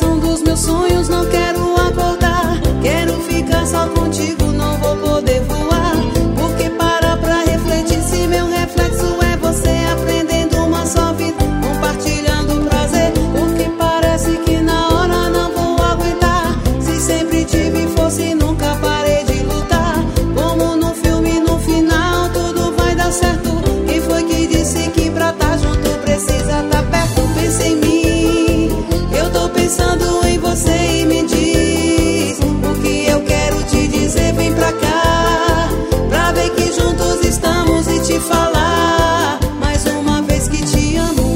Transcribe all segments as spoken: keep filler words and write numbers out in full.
realização dos meus sonhos. Não quero acordar, quero ficar só contigo. Não vou poder voar, porque para pra refletir se meu reflexo é você, aprendendo uma só vida, compartilhando prazer. Porque parece que na hora não vou aguentar, se sempre tive força e nunca parei de lutar. Como no filme, no final tudo vai dar certo. Quem foi que disse que pra tá junto precisa tá perto? Pensa em mim, eu tô pensando em você e me diz o que eu quero te dizer. Vem pra cá, pra ver que juntos estamos e te falar mais uma vez que te amo.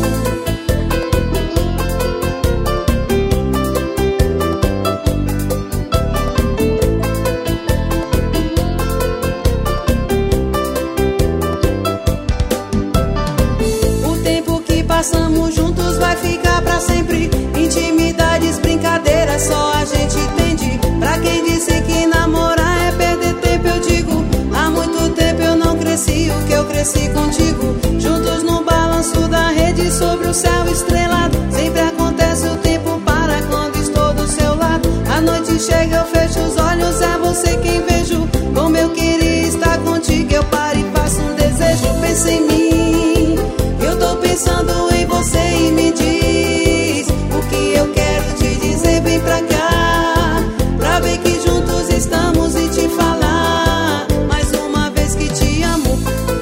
O tempo que passamos juntos vai ficar pra sempre. Intimidades, brincadeiras, só a gente entende. Pra quem disse que namorar é perder tempo, eu digo, há muito tempo eu não cresci o que eu cresci contigo. Juntos no balanço da rede, sobre o céu estrelado. Sempre acontece, o tempo para quando estou do seu lado. A noite chega, eu fecho os olhos, é você quem vejo. Como eu queria estar contigo, eu paro e faço um desejo. Pensa em mim, eu tô pensando em você e me diz o que eu quero te dizer. Vem pra cá, pra ver que juntos estamos e te falar mais uma vez que te amo.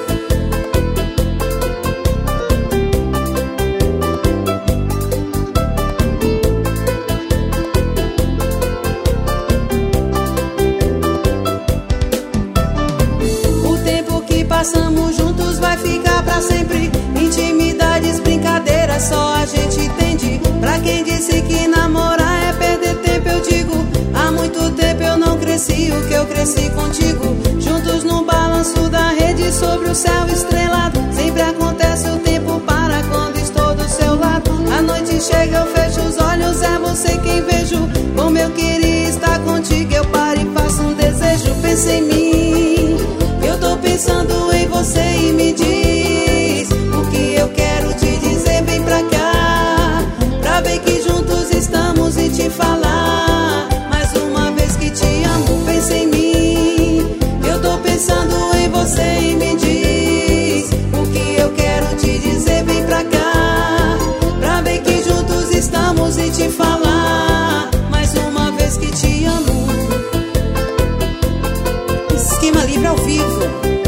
O tempo que passamos juntos vai ficar pra sempre. Intimidades, brincadeiras, só a gente entende. Pra quem disse que namorar é perder tempo, eu digo, há muito tempo eu não cresci o que eu cresci contigo. Juntos no balanço da rede, sobre o céu estrelado. Sempre acontece, o tempo para quando estou do seu lado. A noite chega, eu fecho os olhos, é você quem vejo. Como eu queria estar contigo, eu paro e faço um desejo. Pensa em mim, eu tô pensando em você e me diz o que eu quero te dizer. Vem pra cá, pra ver que juntos estamos e te falar mais uma vez que te amo. Pensa em mim, eu tô pensando em você e me diz o que eu quero te dizer. Vem pra cá, pra ver que juntos estamos e te falar mais uma vez que te amo. Esquema Livre ao vivo.